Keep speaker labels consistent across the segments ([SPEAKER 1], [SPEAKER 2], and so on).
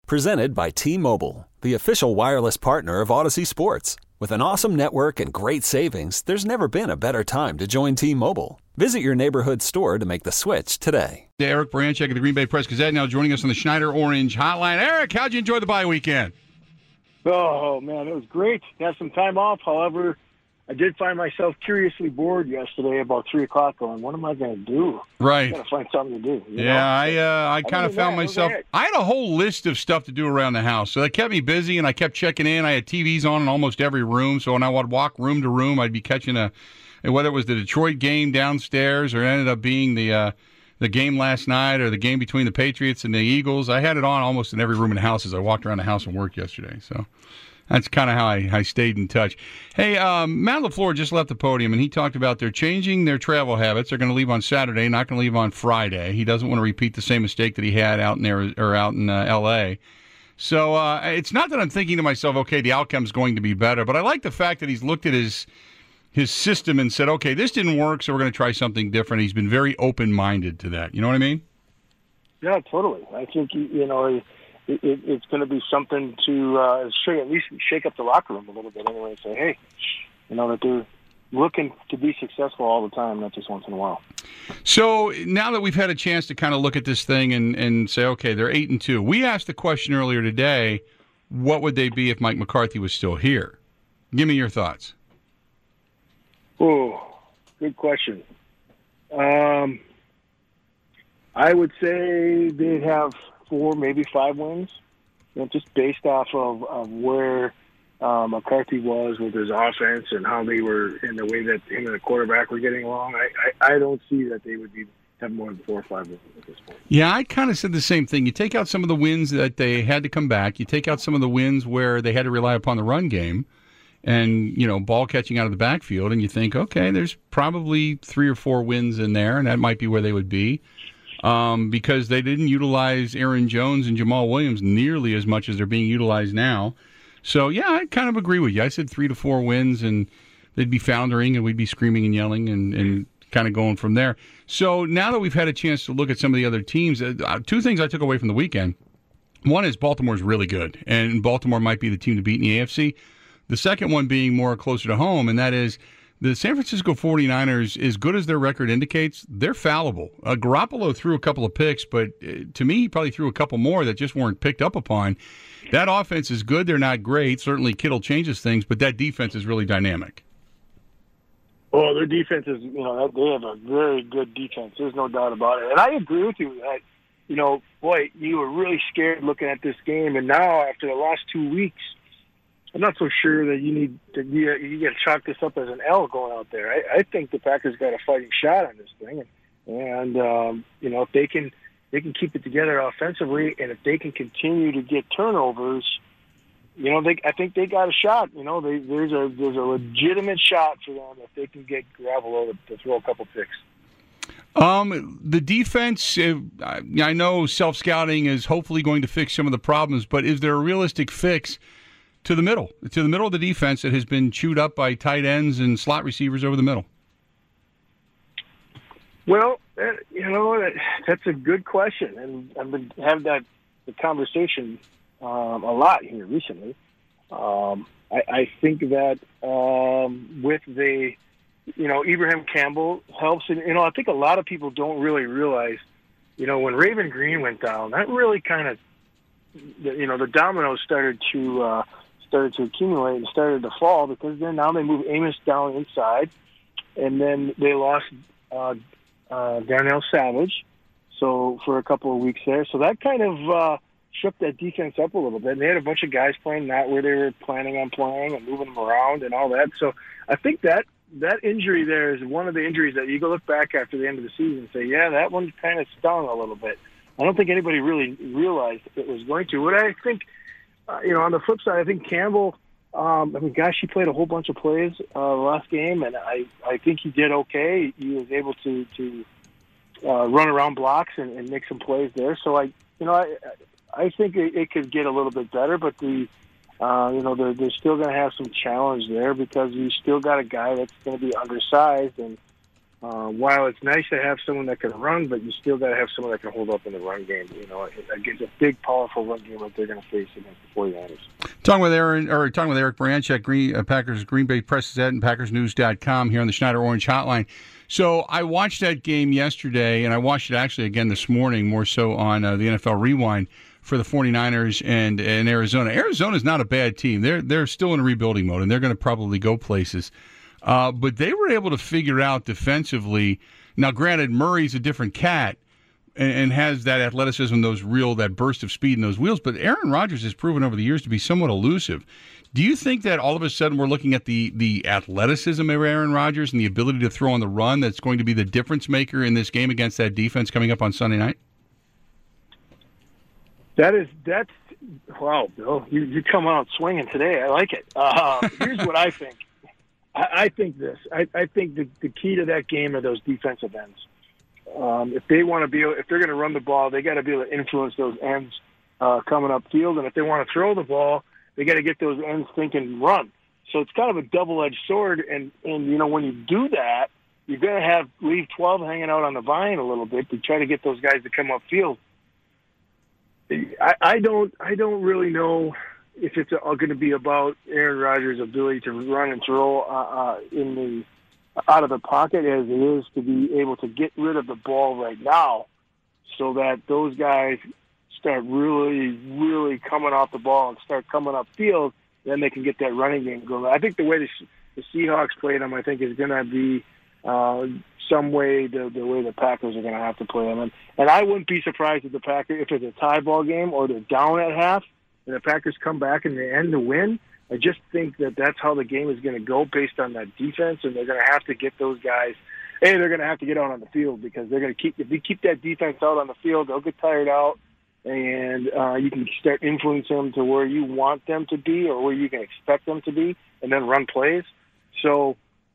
[SPEAKER 1] Presented by T-Mobile, the official wireless partner of Odyssey Sports. With an awesome network and great savings, there's never been a better time to join T-Mobile. Visit your neighborhood store to make the switch today.
[SPEAKER 2] Eric Baranczyk of the Green Bay Press-Gazette now joining us on the Schneider Orange Hotline. Eric, how'd you enjoy the bye weekend?
[SPEAKER 3] Oh, man, it was great to have some time off. However, I did find myself curiously bored yesterday about 3 o'clock going, what am I going to do?
[SPEAKER 2] Right.
[SPEAKER 3] I got to find something to do. You know?
[SPEAKER 2] I kind of found myself – I had a whole list of stuff to do around the house. So that kept me busy, and I kept checking in. I had TVs on in almost every room. So when I would walk room to room, I'd be catching whether it was the Detroit game downstairs or it ended up being the game last night or the game between the Patriots and the Eagles. I had it on almost in every room in the house as I walked around the house and worked yesterday. So that's kind of how I stayed in touch. Hey, Matt LaFleur just left the podium, and he talked about they're changing their travel habits. They're going to leave on Saturday, not going to leave on Friday. He doesn't want to repeat the same mistake that he had out in L.A. So it's not that I'm thinking to myself, okay, the outcome's going to be better, but I like the fact that he's looked at his system and said, okay, this didn't work, so we're going to try something different. He's been very open-minded to that. You know what I mean?
[SPEAKER 3] Yeah, totally. I think, it's going to be something to at least shake up the locker room a little bit anyway and say, hey, that they're looking to be successful all the time, not just once in a while.
[SPEAKER 2] So now that we've had a chance to kind of look at this thing and say, okay, they're 8-2. We asked the question earlier today, what would they be if Mike McCarthy was still here? Give me your thoughts.
[SPEAKER 3] Oh, good question. I would say they'd have 4, maybe 5 wins, just based off of where McCarthy was with his offense and how they were in the way that him and the quarterback were getting along. I don't see that they would have more than 4 or 5 wins at this point. Yeah,
[SPEAKER 2] I kind of said the same thing. You take out some of the wins that they had to come back. You take out some of the wins where they had to rely upon the run game and, ball catching out of the backfield, and you think, okay, there's probably 3 or 4 wins in there, and that might be where they would be. Because they didn't utilize Aaron Jones and Jamal Williams nearly as much as they're being utilized now. So, yeah, I kind of agree with you. I said 3 to 4 wins, and they'd be foundering, and we'd be screaming and yelling and kind of going from there. So now that we've had a chance to look at some of the other teams, 2 things I took away from the weekend. One is Baltimore's really good, and Baltimore might be the team to beat in the AFC. The second one being more closer to home, and that is the San Francisco 49ers, as good as their record indicates, they're fallible. Garoppolo threw a couple of picks, but to me, he probably threw a couple more that just weren't picked up upon. That offense is good. They're not great. Certainly Kittle changes things, but that defense is really dynamic.
[SPEAKER 3] Well, their defense is, they have a very good defense. There's no doubt about it. And I agree with you that, boy, you were really scared looking at this game. And now, after the last 2 weeks, I'm not so sure that you got to chalk this up as an L going out there. I think the Packers got a fighting shot on this thing, and if they can keep it together offensively, and if they can continue to get turnovers, I think they got a shot. There's a legitimate shot for them if they can get Garoppolo to throw a couple picks.
[SPEAKER 2] The defense, I know self-scouting is hopefully going to fix some of the problems, but is there a realistic fix to the middle of the defense that has been chewed up by tight ends and slot receivers over the middle?
[SPEAKER 3] Well, that's a good question, and I've been having the conversation a lot here recently. I think that with the, Ibrahim Campbell helps, and I think a lot of people don't really realize, when Raven Green went down, that really kind of, the dominoes started to accumulate and started to fall, because then now they move Amos down inside, and then they lost Darnell Savage for a couple of weeks there. So that kind of shook that defense up a little bit. And they had a bunch of guys playing not where they were planning on playing and moving them around and all that. So I think that injury there is one of the injuries that you go look back after the end of the season and say, yeah, that one kind of stung a little bit. I don't think anybody really realized it was going to. What I think, on the flip side, I think Campbell, he played a whole bunch of plays last game, and I think he did okay. He was able to run around blocks and make some plays there. So I think it could get a little bit better, but they're still going to have some challenge there, because you still got a guy that's going to be undersized, and while it's nice to have someone that can run, but you still got to have someone that can hold up in the run game. Against a big, powerful run game that they're going to face against the 49ers.
[SPEAKER 2] Talking with Eric Branch at Packers Green Bay Press Gazette and PackersNews.com here on the Schneider Orange Hotline. So I watched that game yesterday, and I watched it actually again this morning, more so on the NFL Rewind for the 49ers and Arizona. Arizona's not a bad team. They're still in rebuilding mode, and they're going to probably go places. But they were able to figure out defensively. Now, granted, Murray's a different cat and has that athleticism, that burst of speed in those wheels. But Aaron Rodgers has proven over the years to be somewhat elusive. Do you think that all of a sudden we're looking at the athleticism of Aaron Rodgers and the ability to throw on the run that's going to be the difference maker in this game against that defense coming up on Sunday night?
[SPEAKER 3] That's wow, Bill. You come out swinging today. I like it. Here's what I think. I think this. I think the key to that game are those defensive ends. If they're going to run the ball, they got to be able to influence those ends coming up field. And if they want to throw the ball, they got to get those ends thinking run. So it's kind of a double-edged sword. And when you do that, you're going to leave 12 hanging out on the vine a little bit to try to get those guys to come up field. I don't really know if it's going to be about Aaron Rodgers' ability to run and throw out of the pocket as it is to be able to get rid of the ball right now, so that those guys start really, really coming off the ball and start coming up field. Then they can get that running game going. I think the way the Seahawks played them, I think, is going to be some way the way the Packers are going to have to play them. And I wouldn't be surprised if if it's a tie ball game or they're down at half and the Packers come back in the end to win. I just think that that's how the game is going to go based on that defense, and they're going to have to get those guys. They're going to have to get out on the field because they're going to if they keep that defense out on the field, they'll get tired out, and you can start influencing them to where you want them to be or where you can expect them to be, and then run plays. So,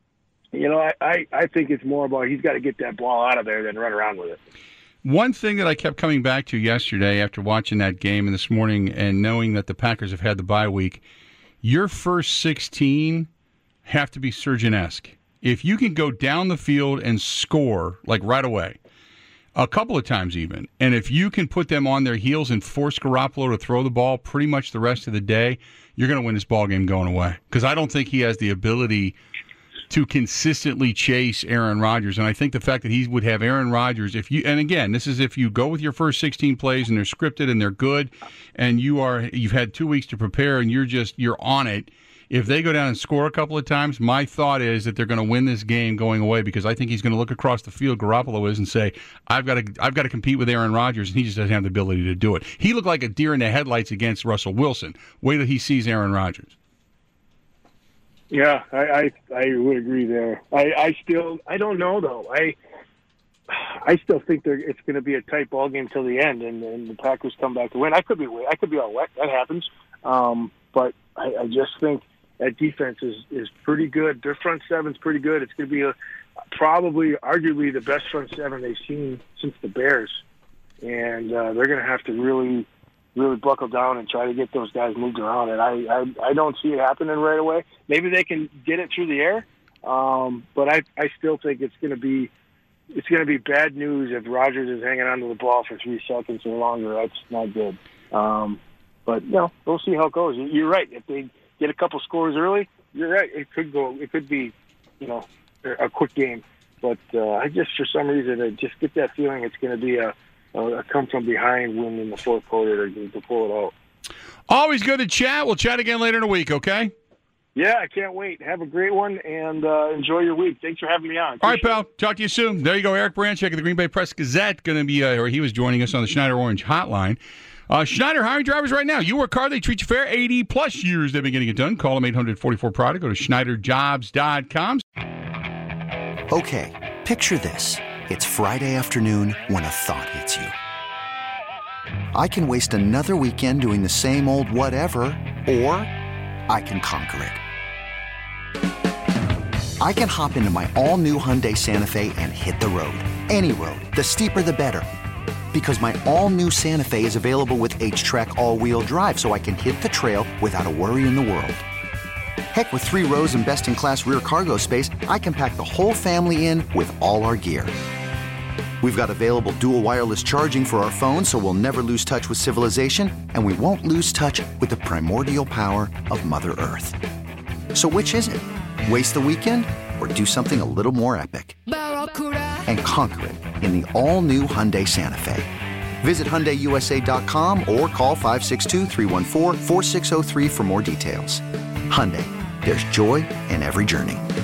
[SPEAKER 3] I think it's more about he's got to get that ball out of there than run around with it.
[SPEAKER 2] One thing that I kept coming back to yesterday after watching that game and this morning and knowing that the Packers have had the bye week, your first 16 have to be Surgeon-esque. If you can go down the field and score, like right away, a couple of times even, and if you can put them on their heels and force Garoppolo to throw the ball pretty much the rest of the day, you're going to win this ball game going away. Because I don't think he has the ability to consistently chase Aaron Rodgers. And I think the fact that he would have Aaron Rodgers, and again, this is if you go with your first 16 plays and they're scripted and they're good, and you've had 2 weeks to prepare and you're on it. If they go down and score a couple of times, my thought is that they're going to win this game going away, because I think he's going to look across the field, Garoppolo is, and say, I've got to compete with Aaron Rodgers, and he just doesn't have the ability to do it. He looked like a deer in the headlights against Russell Wilson. Wait till he sees Aaron Rodgers.
[SPEAKER 3] Yeah, I would agree there. I don't know though. I still think it's going to be a tight ball game till the end, and the Packers come back to win. I could be all wet. That happens. But I just think that defense is pretty good. Their front seven's pretty good. It's going to be probably arguably the best front seven they've seen since the Bears, and they're going to have to really buckle down and try to get those guys moved around. And I don't see it happening right away. Maybe they can get it through the air, but I still think it's going to be bad news if Rodgers is hanging onto the ball for 3 seconds or longer. That's not good. But we'll see how it goes. You're right. If they get a couple scores early, you're right. It could be, a quick game. But I just, for some reason, I just get that feeling it's going to be a come from behind win in the fourth quarter to pull it out.
[SPEAKER 2] Always good to chat. We'll chat again later in the week, okay?
[SPEAKER 3] Yeah, I can't wait. Have a great one, and enjoy your week. Thanks for having me on.
[SPEAKER 2] All right, pal. Talk to you soon. There you go, Eric Branchek of the Green Bay Press Gazette, going to be, he was joining us on the Schneider Orange Hotline. Schneider hiring drivers right now. You work hard, they treat you fair. 80-plus years they've been getting it done. Call them 844-PRODUCT. Go to SchneiderJobs.com.
[SPEAKER 4] Okay, picture this. It's Friday afternoon when a thought hits you. I can waste another weekend doing the same old whatever, or I can conquer it. I can hop into my all-new Hyundai Santa Fe and hit the road. Any road. The steeper, the better. Because my all-new Santa Fe is available with H-Track all-wheel drive, so I can hit the trail without a worry in the world. Heck, with 3 rows and best-in-class rear cargo space, I can pack the whole family in with all our gear. We've got available dual wireless charging for our phones, so we'll never lose touch with civilization, and we won't lose touch with the primordial power of Mother Earth. So which is it? Waste the weekend or do something a little more epic? And conquer it in the all-new Hyundai Santa Fe. Visit HyundaiUSA.com or call 562-314-4603 for more details. Hyundai, there's joy in every journey.